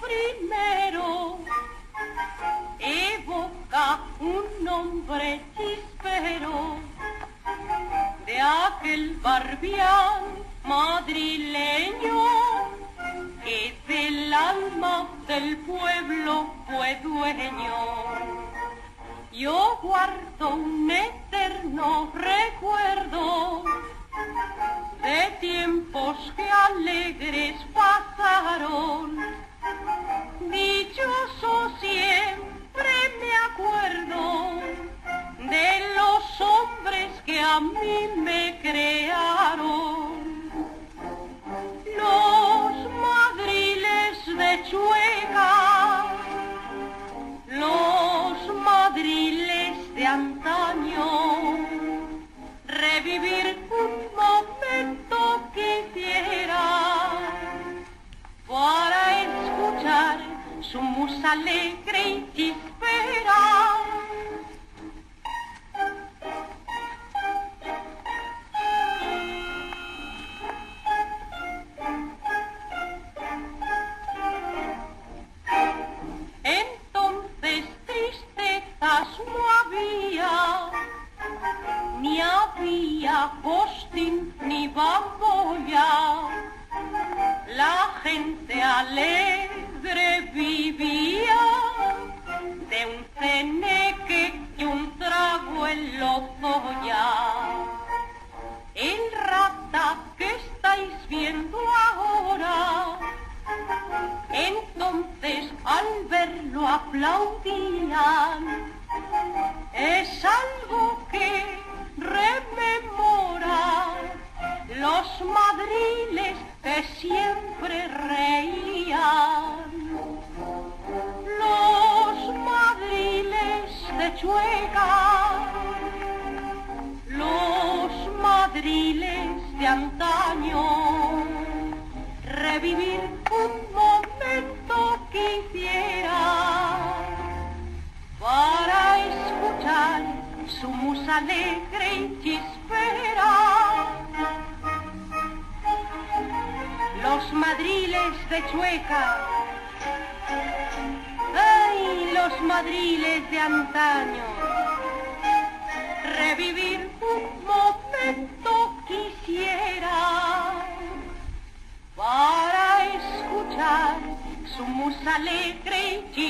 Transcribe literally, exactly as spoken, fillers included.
primero evoca un nombre chispero de aquel barbián madrileño que del alma del pueblo fue dueño. Yo guardo un eterno recuerdo de tiempos que alegres pasaron. Dichoso siempre me acuerdo de los hombres que a mí me crearon. Los madriles de Chueca, los madriles de antaño, revivir un momento quisiera para escuchar su musa alegre y chispera. Entonces tristezas no había, ni había postín ni bambolla. La gente alegre vivía de un ceneque y un trago en Lozoya. El rata que estáis viendo ahora, entonces al verlo aplaudían. Es algo que rememora los madriles que siempre reían. Los madriles de Chueca, los madriles de antaño, revivir un momento quisiera para escuchar su musa alegre y chispera. Los madriles de Chueca, ay, los madriles de antaño, revivir un momento quisiera para escuchar su musa alegre y chispera.